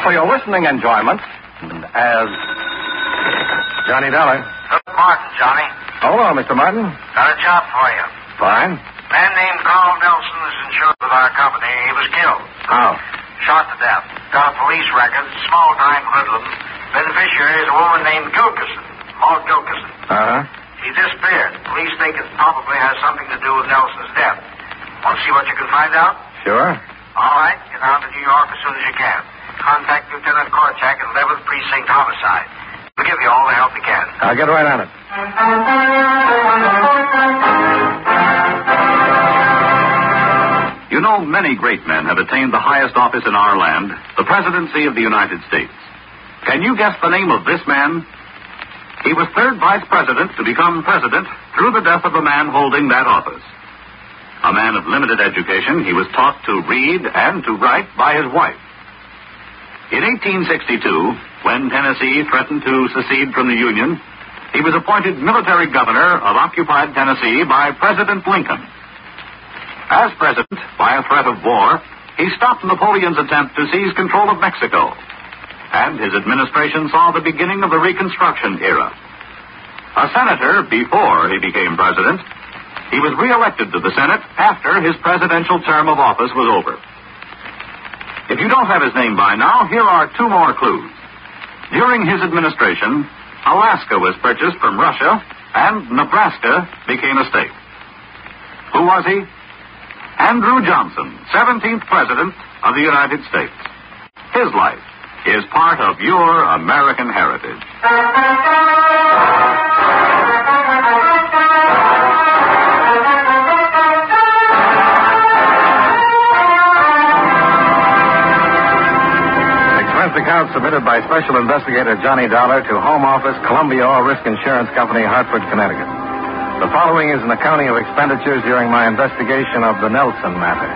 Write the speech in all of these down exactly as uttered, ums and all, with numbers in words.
for your listening enjoyment as Johnny Dollar. Good Martin, Johnny. Hold on, Mister Martin. Got a job for you. Fine. Man named Carl Nelson is insured with our company. He was killed. How? Shot to death. Got a police record, small-time hoodlum. Beneficiary is a woman named Gilkison, Maud Gilkison. Uh-huh. He disappeared. Police think it probably has something to do with Nelson's death. Want to see what you can find out? Sure. All right. Get down to New York as soon as you can. Contact Lieutenant Korchak at eleventh Precinct Homicide. We'll give you all the help we can. I'll get right on it. You know, many great men have attained the highest office in our land, the presidency of the United States. Can you guess the name of this man? He was third vice president to become president through the death of the man holding that office. A man of limited education, he was taught to read and to write by his wife. In eighteen sixty-two, when Tennessee threatened to secede from the Union, he was appointed military governor of occupied Tennessee by President Lincoln. As president, by a threat of war, he stopped Napoleon's attempt to seize control of Mexico. And his administration saw the beginning of the Reconstruction era. A senator before he became president, he was reelected to the Senate after his presidential term of office was over. If you don't have his name by now, here are two more clues. During his administration, Alaska was purchased from Russia, and Nebraska became a state. Who was he? Andrew Johnson, seventeenth President of the United States. His life is part of your American heritage. Expense account submitted by Special Investigator Johnny Dollar to Home Office, Columbia All Risk Insurance Company, Hartford, Connecticut. The following is an accounting of expenditures during my investigation of the Nelson matter.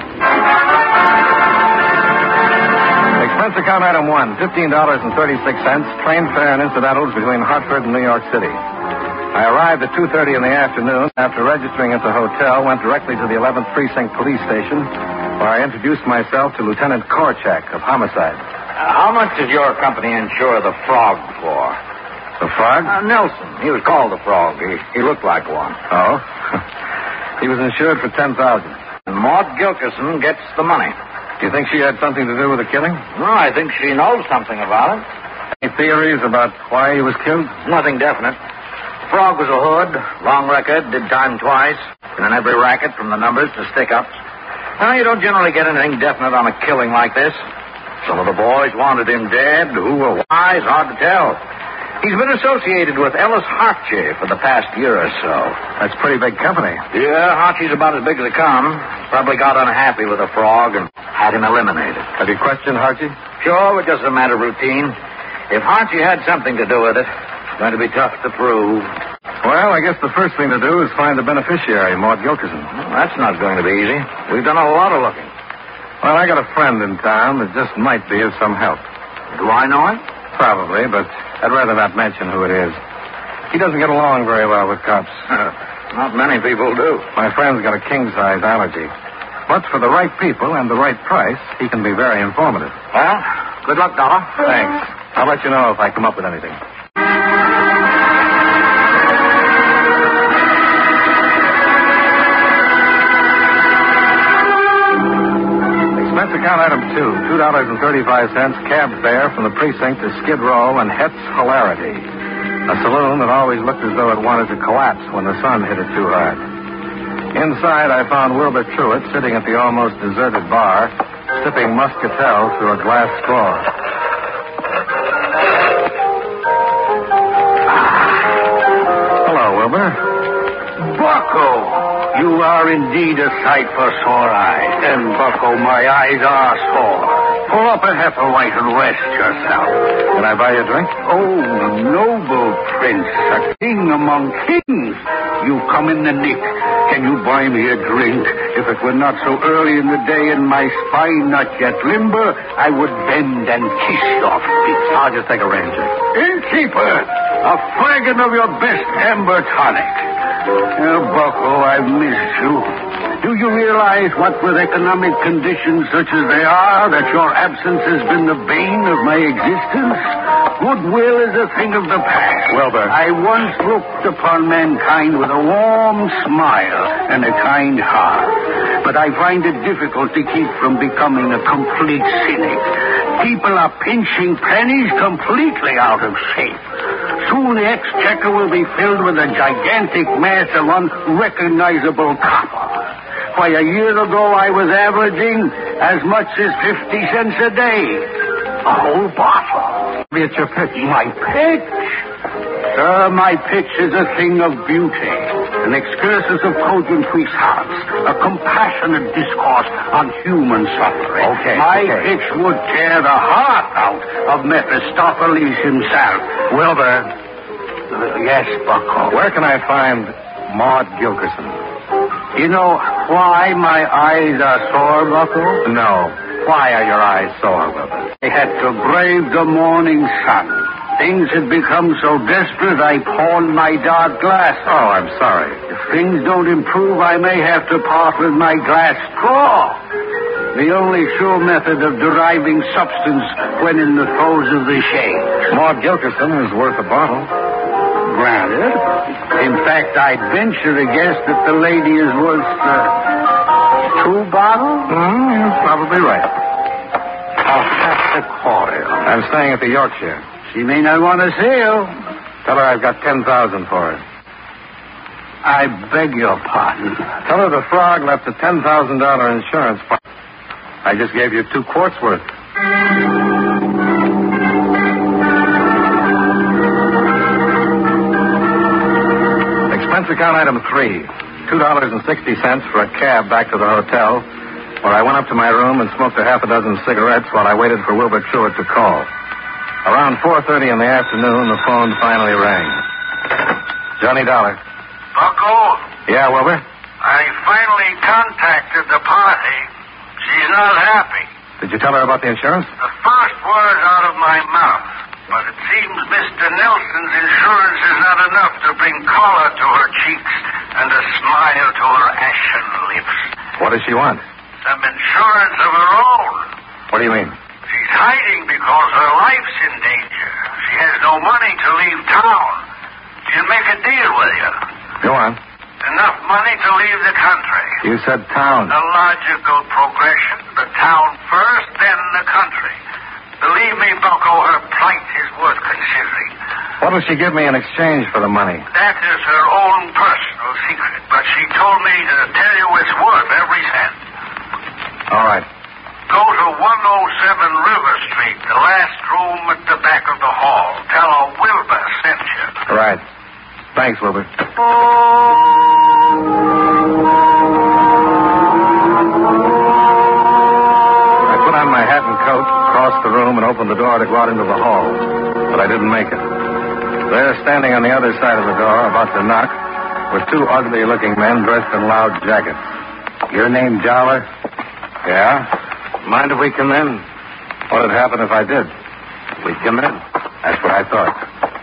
Expense account item one, fifteen dollars and thirty-six cents, train fare and incidentals between Hartford and New York City. I arrived at two thirty in the afternoon. After registering at the hotel, went directly to the eleventh Precinct Police Station, where I introduced myself to Lieutenant Korchak of Homicide. Uh, how much did your company insure the Frog for? The Frog? Uh, Nelson. He was called the Frog. He, he looked like one. Oh? He was insured for ten thousand dollars. And Maud Gilkison gets the money. Do you think she had something to do with the killing? No, I think she knows something about it. Any theories about why he was killed? Nothing definite. Frog was a hood, long record, did time twice, and in every racket from the numbers to stick-ups. Now, you don't generally get anything definite on a killing like this. Some of the boys wanted him dead. Who or why is hard to tell. He's been associated with Ellis Hartje for the past year or so. That's pretty big company. Yeah, Hartje's about as big as they come. Probably got unhappy with the Frog and had him eliminated. Have you questioned Hartje? Sure, but just a matter of routine. If Hartje had something to do with it, it's going to be tough to prove. Well, I guess the first thing to do is find the beneficiary, Maud Gilkison. Well, that's not going to be easy. We've done a lot of looking. Well, I got a friend in town that just might be of some help. Do I know him? Probably, but I'd rather not mention who it is. He doesn't get along very well with cops. Not many people do. My friend's got a king-size allergy. But for the right people and the right price, he can be very informative. Well, good luck, Dollar. Thanks. I'll let you know if I come up with anything. Expense account item two, two dollars and thirty-five cents, cab fare from the precinct to Skid Row and Het's Hilarity, a saloon that always looked as though it wanted to collapse when the sun hit it too hard. Inside, I found Wilbur Truitt sitting at the almost deserted bar, sipping muscatel through a glass straw. Hello, Wilbur. Bucko! You are indeed a sight for sore eyes. And, Bucko, my eyes are sore. Pull up a Hefeweight and rest yourself. Can I buy you a drink? Oh, noble prince, a king among kings. You come in the nick. Can you buy me a drink? If it were not so early in the day and my spine not yet limber, I would bend and kiss your feet. I'll just take a Ranger. Innkeeper, a flagon of your best amber tonic. Oh, Bucko, I've missed you. Do you realize what, with economic conditions such as they are, that your absence has been the bane of my existence? Goodwill is a thing of the past. Wilbur. I once looked upon mankind with a warm smile and a kind heart. But I find it difficult to keep from becoming a complete cynic. People are pinching pennies completely out of shape. Soon the exchequer will be filled with a gigantic mass of unrecognizable copper. Why, a year ago I was averaging as much as fifty cents a day. A whole bottle. It's your pitch. My pitch? Sir, my pitch is a thing of beauty. An excursus of cogent puissance. A compassionate discourse on human suffering. Okay, My okay. pitch would tear the heart out of Mephistopheles himself. Wilbur, Uh, yes, Bucko. where can I find Maud Gilkerson? You know why my eyes are sore, Bucko? No. Why are your eyes sore, Wilbur? I had to brave the morning sun. Things had become so desperate I pawned my dark glass. Oh, I'm sorry. If things don't improve, I may have to part with my glass straw. The only sure method of deriving substance when in the throes of the shade. Maud Gilkerson is worth a bottle. Granted. In fact, I'd venture to guess that the lady is worth uh, two bottles. Mm, you're probably right. I'll have to call her. I'm staying at the Yorkshire. She may not want to see you. Tell her I've got ten thousand for her. I beg your pardon. Tell her the Frog left a ten thousand dollar insurance policy. I just gave you two quarts worth. Expense account item three. Two dollars and sixty cents for a cab back to the hotel, where I went up to my room and smoked a half a dozen cigarettes while I waited for Wilbur Truitt to call. Around four thirty in the afternoon, the phone finally rang. Johnny Dollar. Bucko, Yeah, Wilbur? I finally contacted the party. She's not happy. Did you tell her about the insurance? The first word out of my mouth. But it seems Mister Nelson's insurance is not enough to bring color to her cheeks and a smile to her ashen lips. What does she want? Some insurance of her own. What do you mean? She's hiding because her life's in danger. She has no money to leave town. She'll make a deal with you. Go on. Enough money to leave the country. You said town. The logical progression. The town first, then the country. Believe me, Bucko, her plight is worth considering. What will she give me in exchange for the money? That is her own personal secret, but she told me to tell you it's worth every cent. All right. Go to one oh seven River Street, the last room at the back of the hall. Tell her Wilbur sent you. Right. Thanks, Wilbur. I put on my hat and coat, crossed the room, and opened the door to go out into the hall. But I didn't make it. There, standing on the other side of the door, about to knock, were two ugly-looking men dressed in loud jackets. Your name, Dollar? Yeah? Mind if we come in? What'd happen if I did? We'd come in. That's what I thought.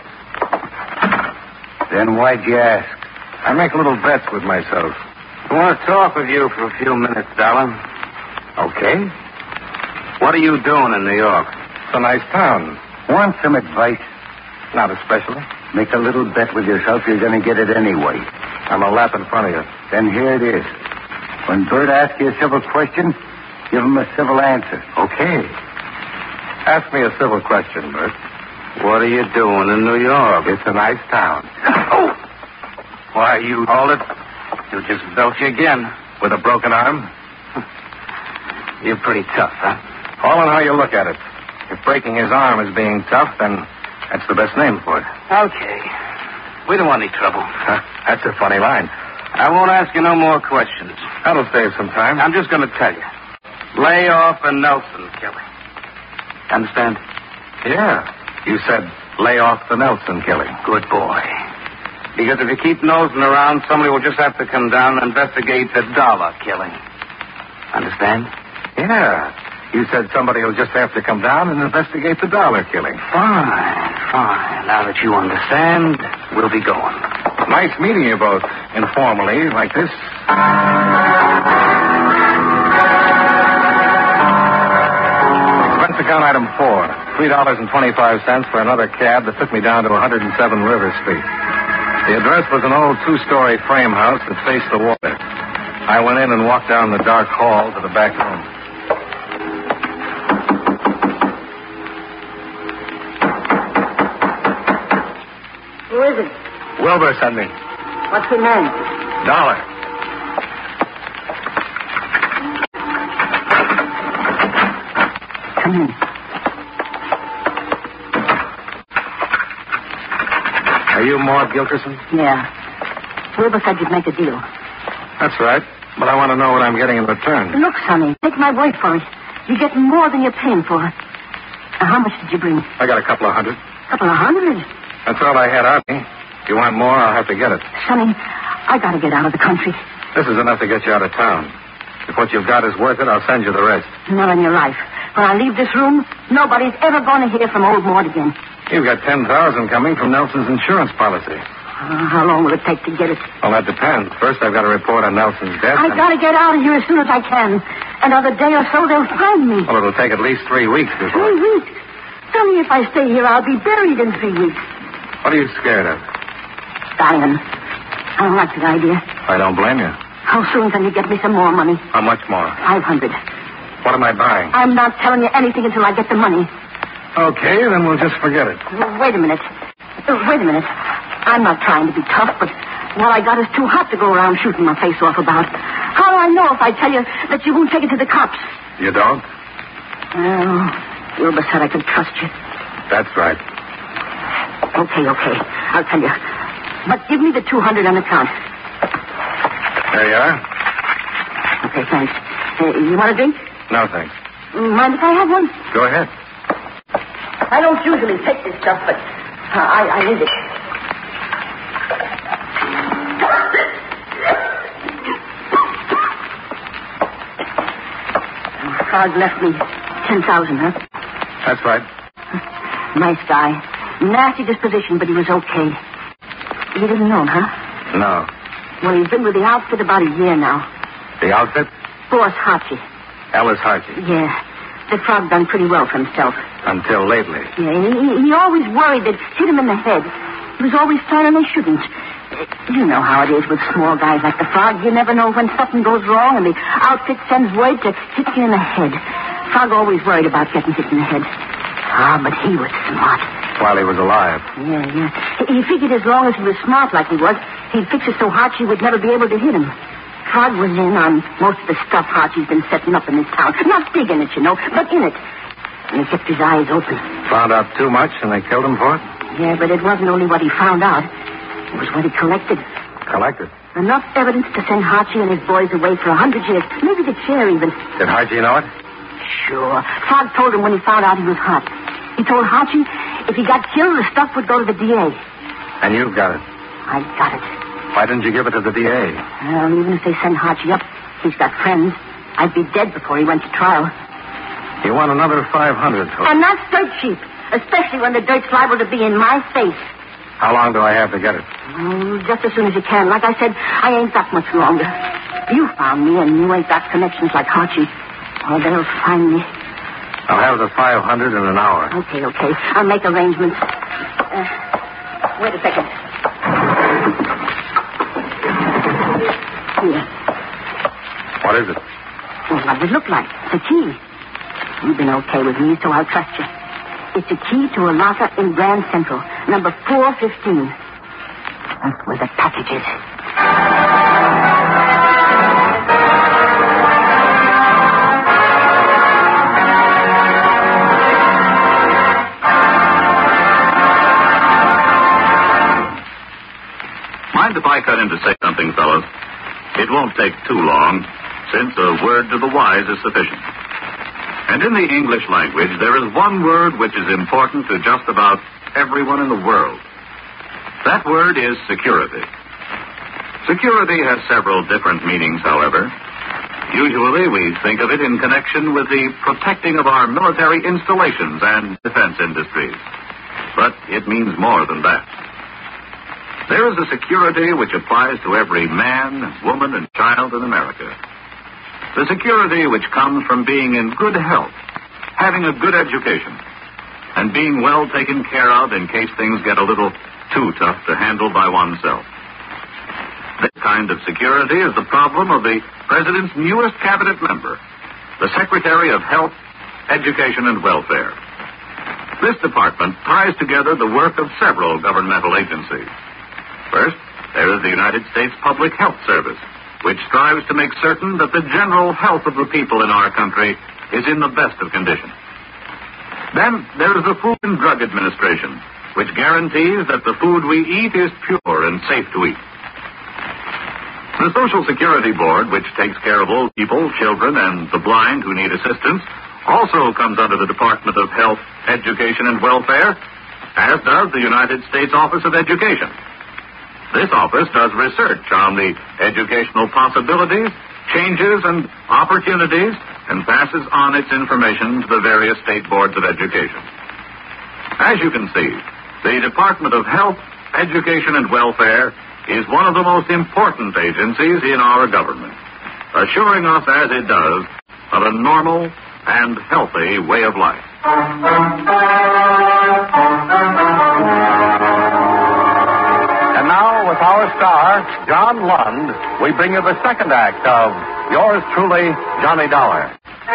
Then why'd you ask? I make little bets with myself. I want to talk with you for a few minutes, Dollar. Okay. What are you doing in New York? It's a nice town. Want some advice? Not especially. Make a little bet with yourself. You're going to get it anyway. I'm a lap in front of you. Then here it is. When Bert asks you a civil question, give him a civil answer. Okay. Ask me a civil question, Bert. What are you doing in New York? It's a nice town. Oh! Why, you... Hold it. You just belch again. With a broken arm? You're pretty tough, huh? All in how you look at it. If breaking his arm is being tough, then that's the best name for it. Okay. We don't want any trouble. Huh, that's a funny line. I won't ask you no more questions. That'll save some time. I'm just going to tell you. Lay off a Nelson killing. Understand? Yeah. You said lay off the Nelson killing. Good boy. Because if you keep nosing around, somebody will just have to come down and investigate the Dollar killing. Understand? Yeah. You said somebody will just have to come down and investigate the Dollar killing. Fine, fine. Now that you understand, we'll be going. Nice meeting you both, informally, like this. Expense account item four. three dollars and twenty-five cents for another cab that took me down to one hundred seven River Street. The address was an old two-story frame house that faced the water. I went in and walked down the dark hall to the back room. Who is it? Wilbur sent me. What's your name? Dollar. Come in. Are you Maud Gilkerson? Yeah. Wilbur said you'd make a deal. That's right. But I want to know what I'm getting in return. Look, Sonny, take my word for it. You're getting more than you're paying for. Now, how much did you bring? I got a couple of hundred. Couple of hundred? That's all I had on me. If you want more, I'll have to get it. Sonny, I gotta get out of the country. This is enough to get you out of town. If what you've got is worth it, I'll send you the rest. Not on your life. When I leave this room, nobody's ever going to hear from old Mort again. You've got ten thousand coming from Nelson's insurance policy. Uh, how long will it take to get it? Well, that depends. First, I've got to report on Nelson's death. I've and... got to get out of here as soon as I can. Another day or so, they'll find me. Well, it'll take at least three weeks before... Three weeks? Sonny, if I stay here, I'll be buried in three weeks. What are you scared of? Dying. I don't like the idea. I don't blame you. How soon can you get me some more money? How much more? Five hundred. What am I buying? I'm not telling you anything until I get the money. Okay, then we'll just forget it. Wait a minute. Wait a minute. I'm not trying to be tough, but what I got is too hot to go around shooting my face off about. How do I know if I tell you that you won't take it to the cops? You don't? Well, Wilbur said I could trust you. That's right. Okay, okay. I'll tell you. But give me the two hundred on account. There you are. Okay, thanks. Uh, you want a drink? No, thanks. Mind if I have one? Go ahead. I don't usually take this stuff, but uh, I, I need it. Frog left me ten thousand, huh? That's right. Nice guy. Nasty disposition, but he was okay. You didn't know him, huh? No. Well, he's been with the outfit about a year now. The outfit? Boss Harchie. Ellis Harchie. Yeah. The Frog done pretty well for himself. Until lately. Yeah, he, he always worried that hit him in the head. He was always planning they shouldn't. You know how it is with small guys like the Frog. You never know when something goes wrong, and the outfit sends word to hit you in the head. Frog always worried about getting hit in the head. Ah, but he was smart. While he was alive. Yeah, yeah. He, he figured as long as he was smart like he was, he'd fix it so Harchie would never be able to hit him. Frog was in on most of the stuff Harchie's been setting up in this town. Not big in it, you know, but in it. And he kept his eyes open. Found out too much and they killed him for it? Yeah, but it wasn't only what he found out. It was what he collected. Collected? Enough evidence to send Harchie and his boys away for a hundred years. Maybe the chair even. Did Harchie know it? Sure. Frog told him when he found out he was hot. He told Harchie if he got killed, the stuff would go to the D A. And you've got it? I got it. Why didn't you give it to the D A? Well, even if they send Harchie up, he's got friends. I'd be dead before he went to trial. You want another five hundred. And that's dirt cheap, especially when the dirt's liable to be in my face. How long do I have to get it? Oh, just as soon as you can. Like I said, I ain't got much longer. You found me, and you ain't got connections like Harchie. Oh, they'll find me. I'll have the five hundred in an hour. Okay, okay. I'll make arrangements. Uh, wait a second. Here. What is it? Well, what does it look like? It's a key. You've been okay with me, so I'll trust you. It's a key to a locker in Grand Central, number four fifteen. That's where the package is. Mind if I cut in to say something, fellows? It won't take too long, since a word to the wise is sufficient. And in the English language, there is one word which is important to just about everyone in the world. That word is security. Security has several different meanings, however. Usually we think of it in connection with the protecting of our military installations and defense industries. But it means more than that. There is a security which applies to every man, woman, and child in America. The security which comes from being in good health, having a good education, and being well taken care of in case things get a little too tough to handle by oneself. This kind of security is the problem of the President's newest cabinet member, the Secretary of Health, Education, and Welfare. This department ties together the work of several governmental agencies. First, there is the United States Public Health Service, which strives to make certain that the general health of the people in our country is in the best of condition. Then there is the Food and Drug Administration, which guarantees that the food we eat is pure and safe to eat. The Social Security Board, which takes care of old people, children, and the blind who need assistance, also comes under the Department of Health, Education, and Welfare, as does the United States Office of Education. This office does research on the educational possibilities, changes, and opportunities, and passes on its information to the various state boards of education. As you can see, the Department of Health, Education, and Welfare is one of the most important agencies in our government, assuring us, as it does, of a normal and healthy way of life. And now, with our star, John Lund, we bring you the second act of Yours Truly, Johnny Dollar.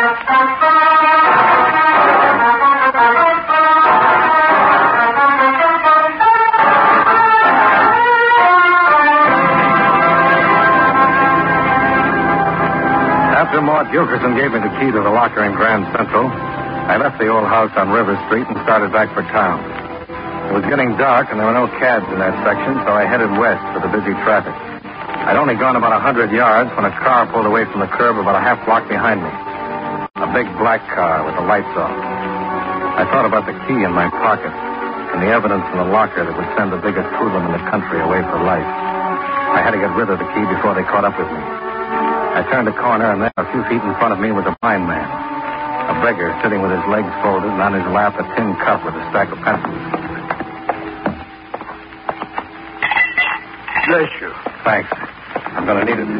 After Maud Gilkerson gave me the key to the locker in Grand Central, I left the old house on River Street and started back for town. It was getting dark, and there were no cabs in that section, so I headed west for the busy traffic. I'd only gone about a hundred yards when a car pulled away from the curb about a half block behind me. A big black car with the lights off. I thought about the key in my pocket and the evidence in the locker that would send the biggest hoodlum in the country away for life. I had to get rid of the key before they caught up with me. I turned a corner, and there, a few feet in front of me, was a blind man. A beggar sitting with his legs folded, and on his lap a tin cup with a stack of pencils. Bless you. Thanks. I'm going to need it.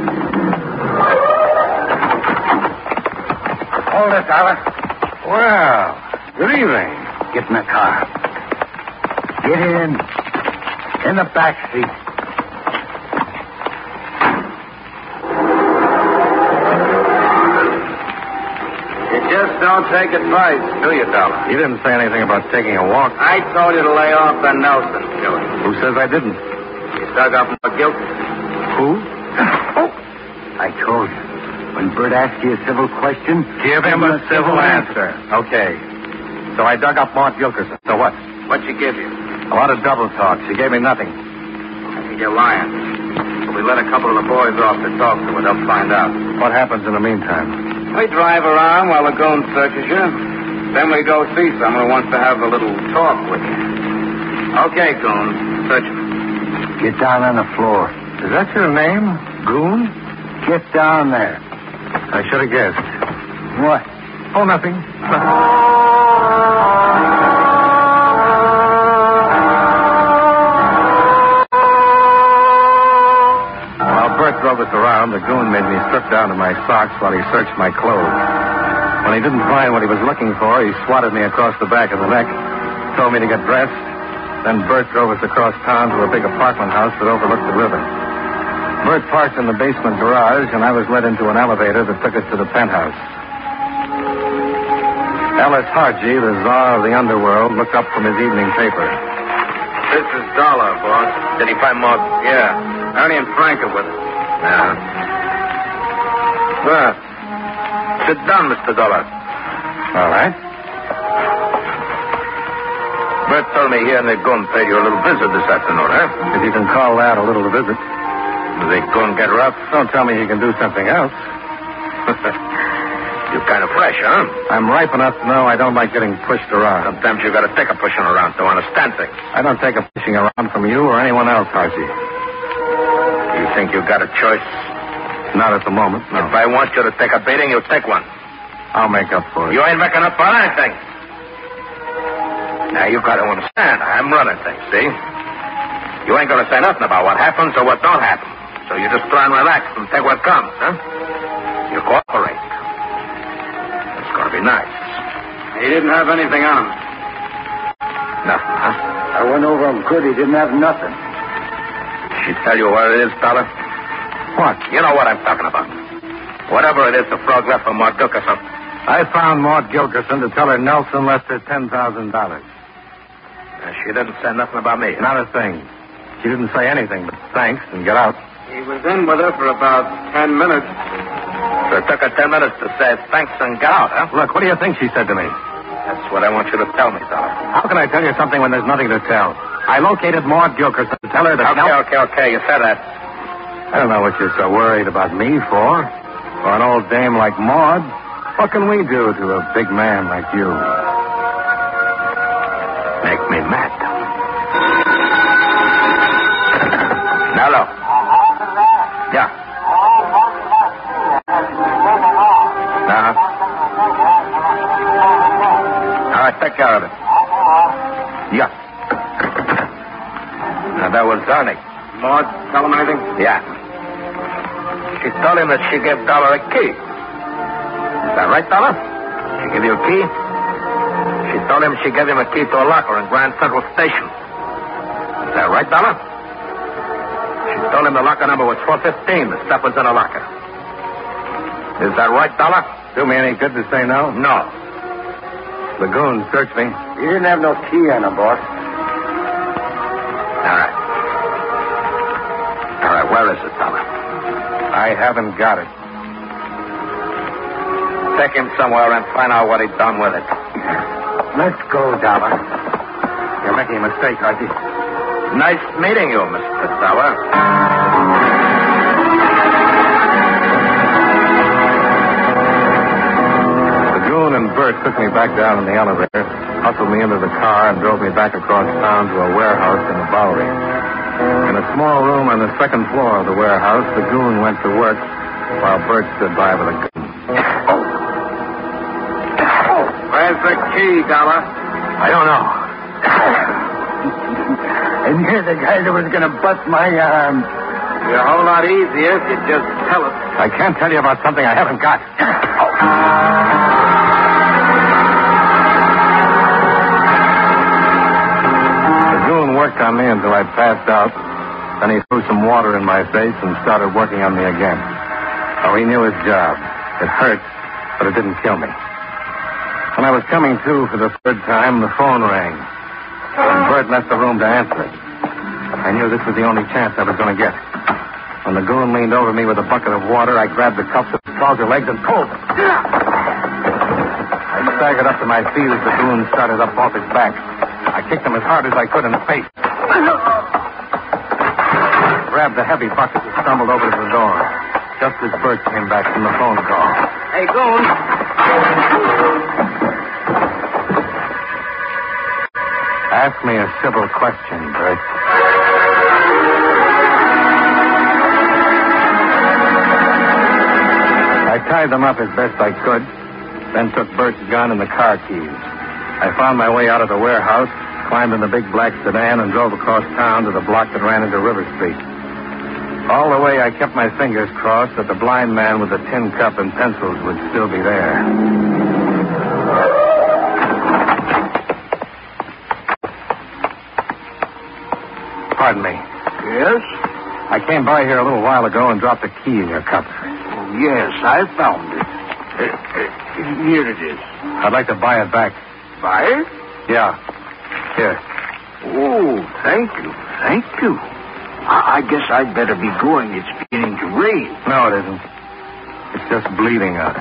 Hold it, Dollar. Well, good evening. Get in the car. Get in. In the back seat. You just don't take advice, do you, Dollar? You didn't say anything about taking a walk. I told you to lay off the Nelson killing. Who says I didn't? You dug up more guilt. Who? Oh, I told you. When Bert asks you a civil question, Give him a civil answer. Okay. So I dug up Maud Gilkerson. So what? What'd she give you? A lot of double talk. She gave me nothing. I think you're lying. We let a couple of the boys off to talk to her. They'll find out. What happens in the meantime? We drive around while the goon searches you. Then we go see someone who wants to have a little talk with you. Okay, goon. Search me. get down on the floor. Is that your name? Goon? Get down there. I should have guessed. What? Oh, nothing. While Bert drove us around, the goon made me strip down to my socks while he searched my clothes. When he didn't find what he was looking for, he swatted me across the back of the neck, told me to get dressed. Then Bert drove us across town to a big apartment house that overlooked the river. Bert parked in the basement garage, and I was led into an elevator that took us to the penthouse. Ellis Hargy, the czar of the underworld, looked up from his evening paper. This is Dollar, boss. Did he find Mark? Yeah. Ernie and Frank are with him. Yeah. Well, sit down, Mister Dollar. All right. Bert told me he and the gun paid you a little visit this afternoon, huh? If you can call that a little visit. Did the gun get rough? Don't tell me he can do something else. You're kind of fresh, huh? I'm ripe enough to know I don't like getting pushed around. Sometimes you got to take a pushing around to understand things. I don't take a pushing around from you or anyone else, Hargy. You think you got a choice? Not at the moment, no. If I want you to take a beating, you take one. I'll make up for it. You ain't making up for anything. Now, you got to understand, I'm running things, see? You ain't going to say nothing about what happens or what don't happen. So you just try and relax and take what comes, huh? You cooperate. It's going to be nice. He didn't have anything on him. Nothing, huh? I went over him good. He didn't have nothing. She tell you where it is, Dollar? What? You know what I'm talking about. Whatever it is the frog left for Maud Gilkerson. I found Maud Gilkerson to tell her Nelson left her ten thousand dollars. Uh, she didn't say nothing about me. Not a thing. She didn't say anything but thanks and get out. He was in with her for about ten minutes. So it took her ten minutes to say thanks and get out, huh? Look, what do you think she said to me? That's what I want you to tell me, Dollar. How can I tell you something when there's nothing to tell? I located Maud Gilkerson to tell her that... Okay, Nel- okay, okay. You said that. I don't know what you're so worried about me for. For an old dame like Maud, what can we do to a big man like you? Make me mad. Now, look. Yeah. Uh-huh. All right, take care of it. Yeah. Now, that was Ernie. Maud, tell him anything? Yeah. She told him that she gave Dollar a key. Is that right, Dollar? She gave you a key? She told him she gave him a key to a locker in Grand Central Station. Is that right, Dollar? She told him the locker number was four fifteen. The stuff was in a locker. Is that right, Dollar? Do me any good to say no? No. The goon searched me. He didn't have no key on him, boss. All right. All right, where is it, Dollar? I haven't got it. Take him somewhere and find out what he done with it. Let's go, Dollar. You're making a mistake, Archie. Nice meeting you, Mister Dollar. The goon and Bert took me back down in the elevator, hustled me into the car, and drove me back across town to a warehouse in the Bowery. In a small room on the second floor of the warehouse, the goon went to work while Bert stood by with a gun. Where's the key, Dollar? I don't know. And you're the guy that was going to bust my arm. Be a whole lot easier if you just tell us. I can't tell you about something I haven't got. The goon worked on me until I passed out. Then he threw some water in my face and started working on me again. Oh, he knew his job. It hurt, but it didn't kill me. When I was coming to for the third time, the phone rang. And Bert left the room to answer it. I knew this was the only chance I was going to get. When the goon leaned over me with a bucket of water, I grabbed the cuffs of his trouser legs and pulled them. I staggered up to my feet as the goon started up off his back. I kicked him as hard as I could in the face. Grabbed the heavy bucket and stumbled over to the door. Just as Bert came back from the phone call. Hey, Goon. Ask me a civil question, Bert. I tied them up as best I could, then took Bert's gun and the car keys. I found my way out of the warehouse, climbed in the big black sedan, and drove across town to the block that ran into River Street. All the way, I kept my fingers crossed that the blind man with the tin cup and pencils would still be there. Pardon me. Yes? I came by here a little while ago and dropped a key in your cup. Oh, yes, I found it. Uh, uh, here it is. I'd like to buy it back. Buy it? Yeah. Here. Oh, thank you. Thank you. I, I guess I'd better be going. It's beginning to rain. No, it isn't. It's just bleeding out.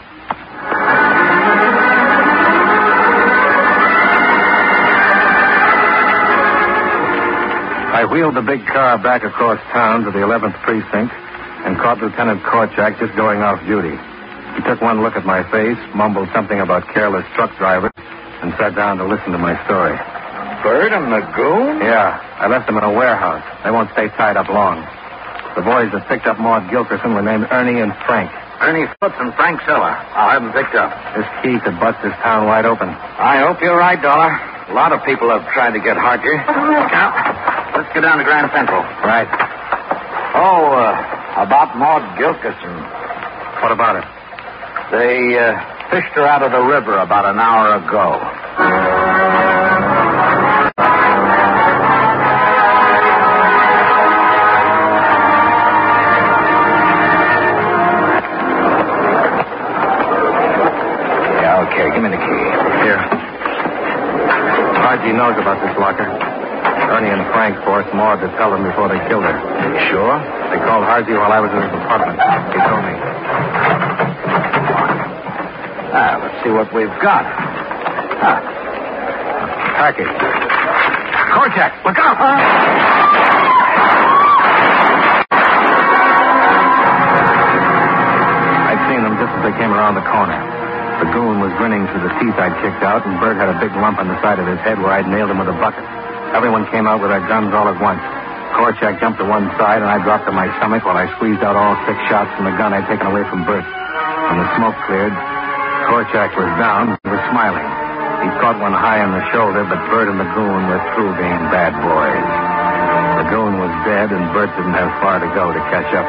I wheeled the big car back across town to the eleventh precinct and caught Lieutenant Korchak just going off duty. He took one look at my face, mumbled something about careless truck drivers, and sat down to listen to my story. Bert and the goon? Yeah, I left them in a warehouse. They won't stay tied up long. The boys that picked up Maud Gilkerson were named Ernie and Frank. Ernie Foots and Frank Siller. I'll have them picked up. This key could bust this town wide open. I hope you're right, Dollar. A lot of people have tried to get Harker. Now, Let's get down to Grand Central. Right. Oh, uh, about Maud Gilkison. What about it? They uh, fished her out of the river about an hour ago. Yeah, okay. Give me the key. Here. Archie knows about this locker. Ernie and Frank forced Maud to tell them before they killed her. Sure? They called Harvey while I was in his apartment. He told me. Ah, let's see what we've got. Ah. Package. Korchak, look out! I'd seen them just as they came around the corner. The goon was grinning through the teeth I'd kicked out, and Bert had a big lump on the side of his head where I'd nailed him with a bucket. Everyone came out with their guns all at once. Korchak jumped to one side, and I dropped to my stomach while I squeezed out all six shots from the gun I'd taken away from Bert. When the smoke cleared, Korchak was down and was smiling. He caught one high on the shoulder, but Bert and the goon were through being bad boys. The goon was dead, and Bert didn't have far to go to catch up.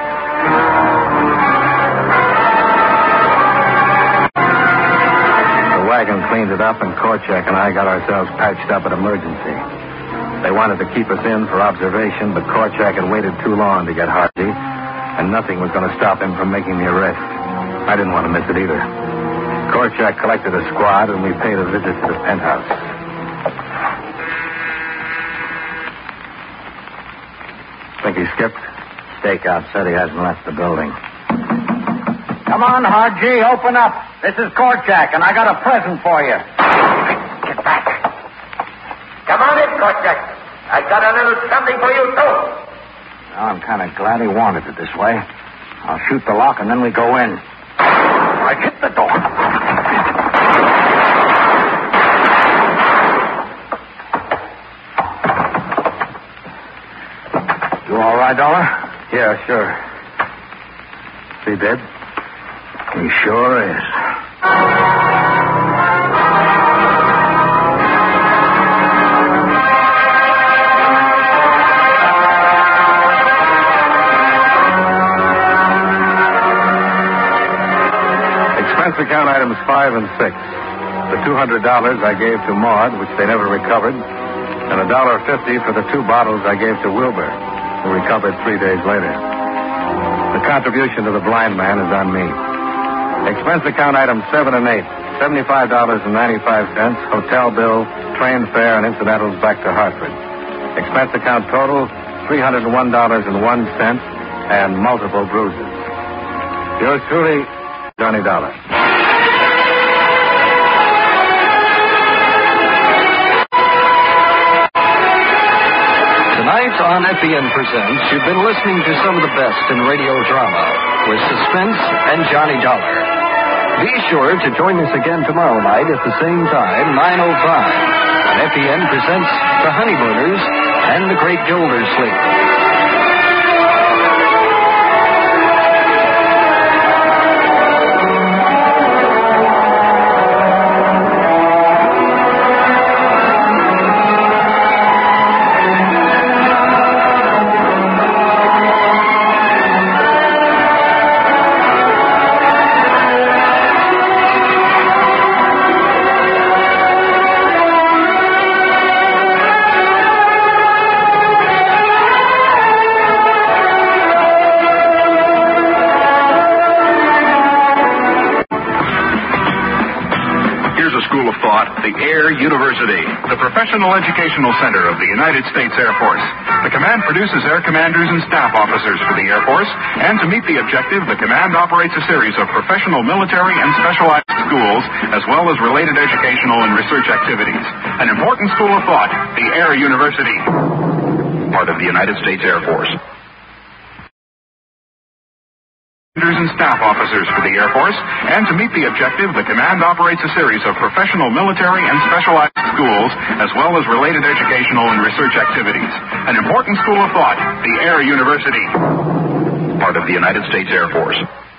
The wagon cleaned it up, and Korchak and I got ourselves patched up at emergency. They wanted to keep us in for observation, but Korchak had waited too long to get Harvey, and nothing was going to stop him from making the arrest. I didn't want to miss it either. Korchak collected a squad, and we paid a visit to the penthouse. Think he skipped? Stakeout said he hasn't left the building. Come on, Hargy, open up. This is Korchak, and I got a present for you. Get back. Come on in, Korchak. I got a little something for you, too. Well, I'm kind of glad he wanted it this way. I'll shoot the lock, and then we go in. I hit the door. You all right, Dollar? Yeah, sure. Is he dead? He sure is. Expense account items five and six. The two hundred dollars I gave to Maud, which they never recovered, and a dollar fifty for the two bottles I gave to Wilbur, who recovered three days later. The contribution to the blind man is on me. Expense account items seven and eight. seventy-five dollars and ninety-five cents, hotel bill, train fare, and incidentals back to Hartford. Expense account total, three hundred one dollars and one cent, and multiple bruises. Yours truly, Johnny Dollar. Tonight on F E N Presents, you've been listening to some of the best in radio drama with Suspense and Johnny Dollar. Be sure to join us again tomorrow night at the same time, nine oh five, when F E N presents The Honeymooners and The Great Gildersleeve. University, the professional educational center of the United States Air Force. The command produces air commanders and staff officers for the Air Force, and to meet the objective, the command operates a series of professional military and specialized schools, as well as related educational and research activities. An important school of thought, the Air University, part of the United States Air Force. And staff officers for the Air Force, and to meet the objective, the command operates a series of professional military and specialized schools, as well as related educational and research activities. An important school of thought, the Air University, part of the United States Air Force.